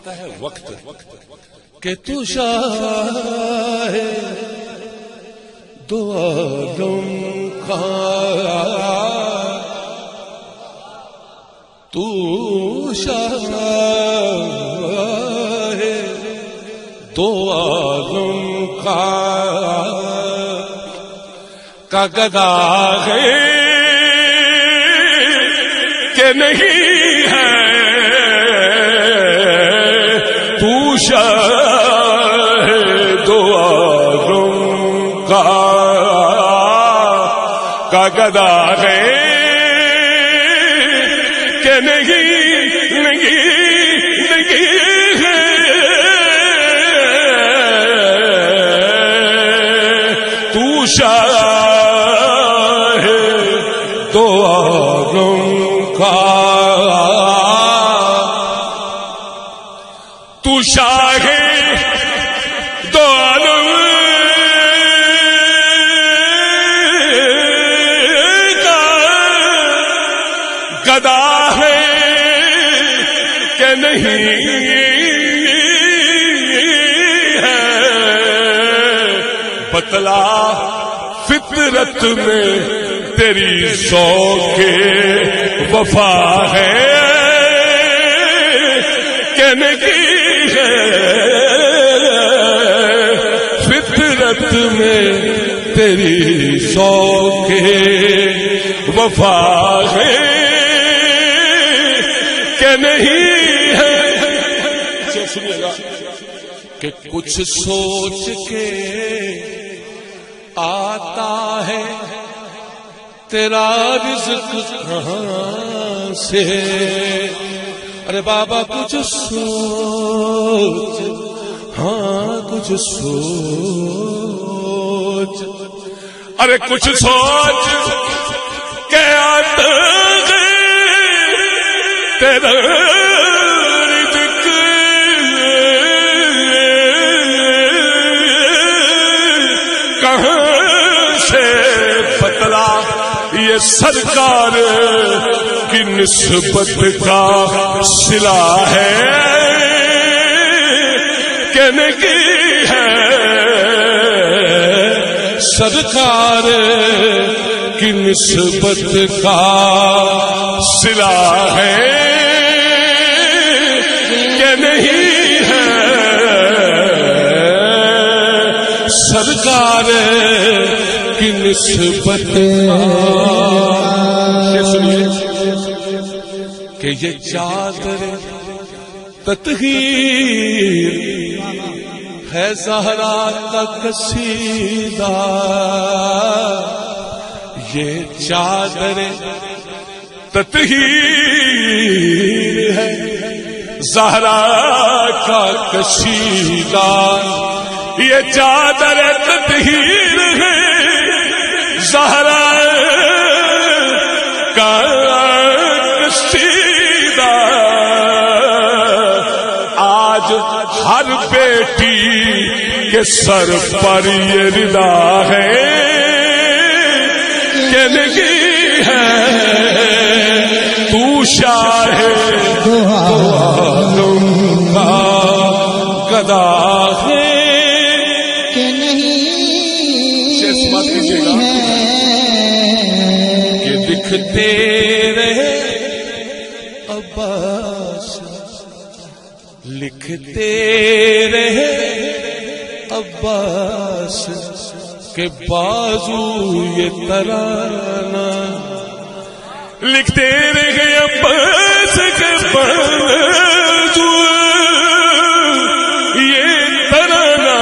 کہتا ہے وقت کہ تو شاہ دو عالم کا، تو شاہ دو عالم کا گدا ہے کہ نہیں ہے، تو شاہ دو عالم کا گدا ہے کہ نہیں ہے، تو شاہ دو عالم کا، تو شاہ دو عالم کا گدا ہے کہ نہیں ہے، بتلا فطرت میں تیری ذوق وفا ہے کہ نہیں ہے، فطرت میں تیری ذوق وفا ہے کہ نہیں ہے۔ سنیے گا کہ کچھ سوچ کے آتا ہے تیرا رزق کہاں سے، ارے بابا کچھ سوچ، ہاں کچھ سوچ، ارے کچھ سوچ کہ آتا ہے تیرا رزق کہاں سے، بتلا یہ سرکار کی نسبت کا صلہ ہے کہ نہیں ہے، سرکار کی نسبت کا صلہ ہے کہ نہیں ہے، سرکار کی نسبت کہ یہ چادر تطہیر ہے زہرا کا کسیدہ، یہ چادر تطہیر ہے زہرا کا کسیدہ، یہ چادر تطہیر ہے زہرا کا کسیدہ، آج ہر بیٹی کے سر پر یہ ردا ہے کہ نہیں ہے، تو شاہ دو عالم کا گدا ہے کہ نہیں ہے، کہ دکھتے رہے عباس، لکھتے رہے عباس کے بازو یہ ترانہ، لکھتے رہے عباس کے بازو یہ ترانہ،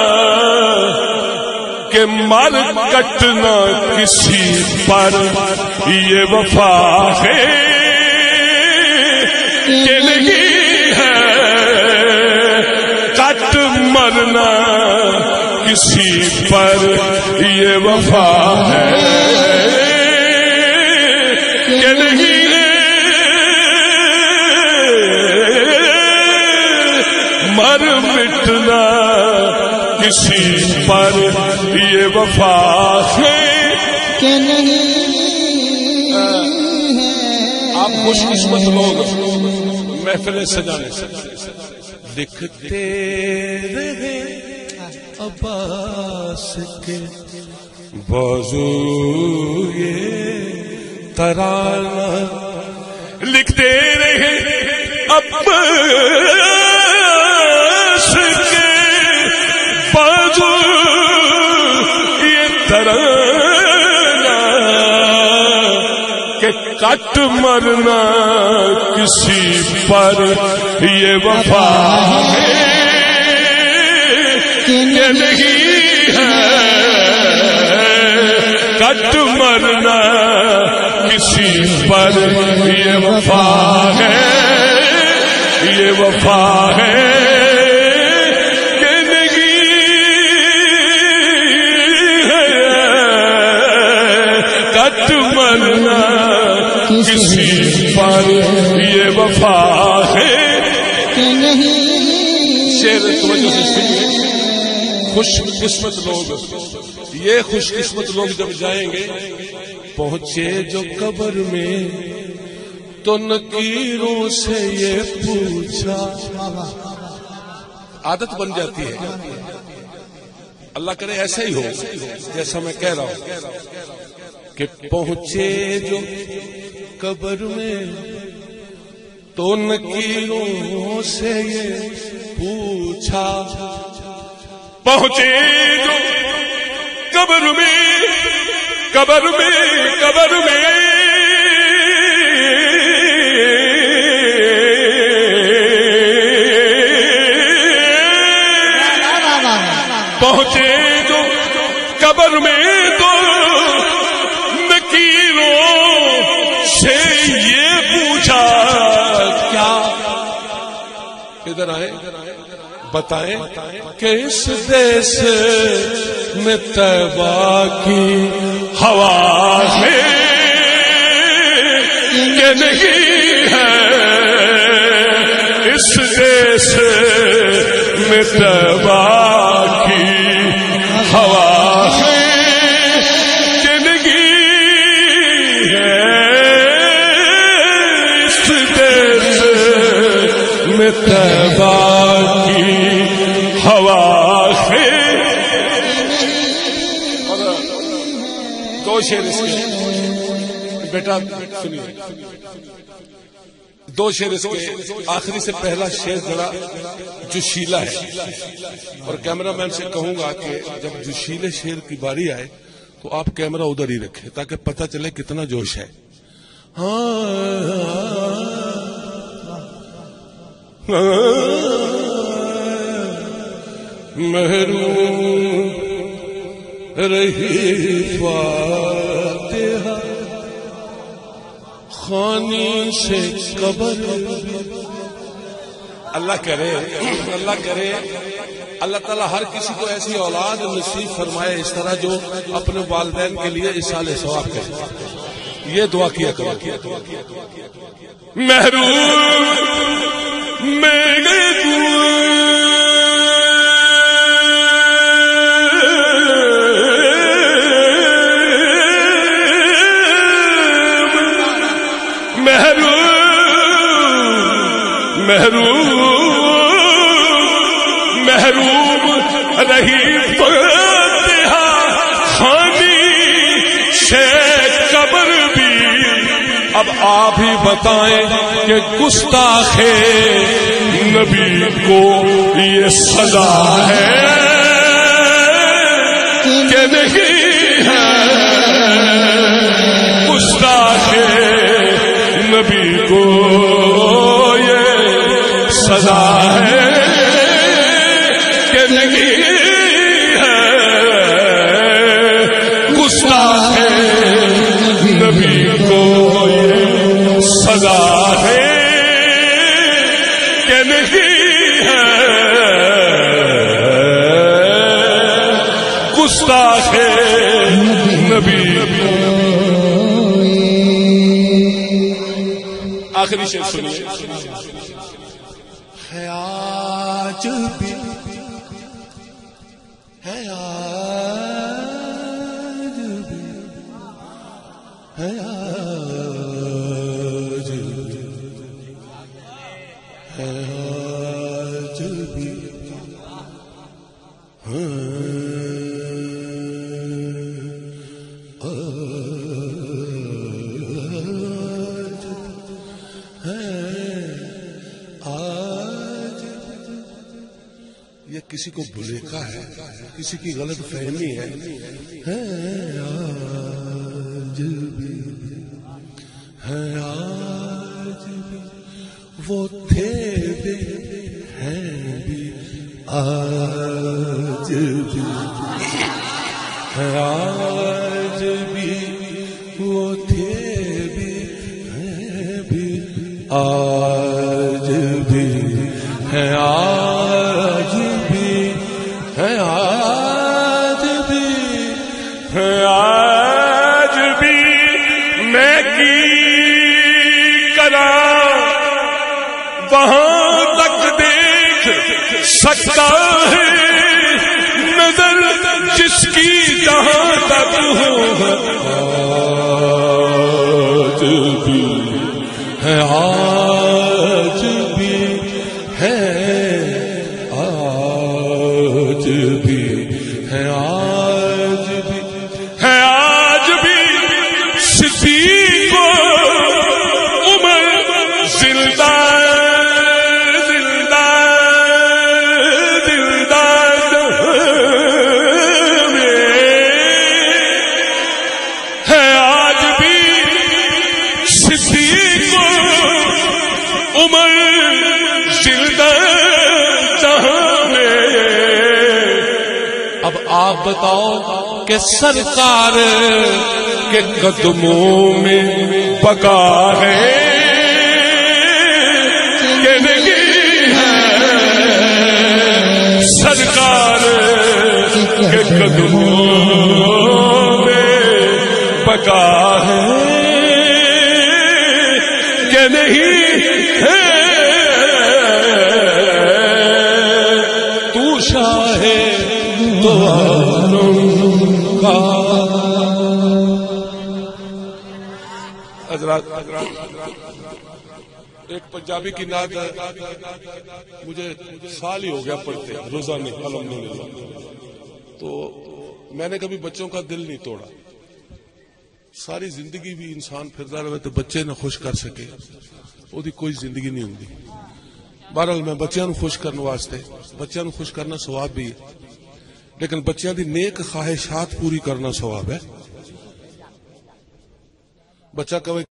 کہ مر کٹنا کسی پر یہ وفا ہے کہ نہیں ہے، کٹ مرنا کسی پر یہ وفا ہے کہ نہیں ہے، مر مٹنا کسی پر یہ وفا ہے کہ نہیں ہے۔ آپ خوش قسمت لوگ محفلیں سجانے سے لکھتے رہے عباس کے بازو یہ ترانہ، لکھتے رہے عباس کے بازو یہ ترانہ، کہ کٹ مرنا کسی پر یہ وفا ہے کہ نہیں ہے، کٹ مرنا کسی پر یہ وفا ہے، یہ وفا ہے کہ نہیں ہے، کٹ مرنا کسی پر یہ وفا ہے کہ نہیں۔ شعر توجہ سے سنیے، خوش قسمت لوگ، یہ خوش قسمت لوگ جب جائیں گے، پہنچے جو قبر میں تو نکیروں سے یہ پوچھا، عادت بن جاتی ہے، اللہ کرے ایسا ہی ہو جیسا میں کہہ رہا ہوں، کہ پہنچے جو قبر میں تو نکیروں سے یہ پوچھا، پہنچے جو قبر میں، قبر میں، قبر میں پہنچے جو قبر میں تو نکیروں سے یہ پوچھا، کیا ادھر آئے بتائیں کہ اس دیس میں طیبہ کی ہوا ہے کہ نہیں ہے، اس دیس میں طیبہ کی ہوا ہے کہ نہیں ہے، اس دیس میں طیبہ کی ہوا ہے۔ دو شعر اس کے، بیٹا سنیے، دو شعر اس کے، آخری سے پہلا شعر ذرا جوشیلا ہے، اور کیمرہ مین سے کہوں گا کہ جب جوشیلے شعر کی باری آئے تو آپ کیمرہ ادھر ہی رکھیں تاکہ پتہ چلے کتنا جوش ہے۔ محروم رہی فاتحہ خانی سے قبر، اللہ کرے اللہ تعالیٰ ہر کسی کو ایسی اولاد نصیب فرمائے اس طرح جو اپنے والدین کے لیے ایصال ثواب کرے، یہ دعا کیا کرو۔ محروم محروم رہی فاتحہ خانی سے قبر بھی، اب آپ ہی بتائیں کہ گستاخ نبی کو یہ سزا ہے کہ نہیں ہے، گستاخ نبی کو یہ سزا ہے کہ نہیں ہے، گستاخ نبی کو یہ سزا ہے کہ نہیں ہے، گستاخ نبی کو۔ آخری شعر سنیے، ہے آج بھی، ہے آج بھی، ہے آج بھی، ہے آج کسی کو بھلیکا ہے، کسی کی غلط فہمی ہے، آج بھی وہ تھے بھی ہیں بھی آج بھی آج بھی وہ تھے بھی ہیں بھی آج بھی ہیں آج بھی ہیں آج بھی ہیں آج بھی میں کی کرا وہاں تک دیکھ سکتا ہے نظر جس کی جہاں تک ہو آج بھی ہے آج بھی ہے آج بھی ہے آج بھی ہے آج بھی صدیق و عمر زندہ آپ بتاؤ کہ سرکار کے قدموں میں بقا ہے کہ نہیں ہے؟ سرکار کے قدموں میں بقا ہے کہ نہیں ہے؟ تو شاہ ایک پنجابی کی نعت ہے، مجھے سال ہی ہو گیا پڑھتے روزانہ الحمدللہ، تو میں نے کبھی بچوں کا دل نہیں توڑا. ساری زندگی بھی انسان پھردا رہے تو بچے نہ خوش کر سکے وہ کوئی زندگی نہیں ہوندی. بہرحال میں بچیاں نو خوش کرنے واسطے، بچیاں نو خوش کرنا ثواب بھی ہے، لیکن بچیاں دی نیک خواہشات پوری کرنا ثواب ہے. بچہ کہے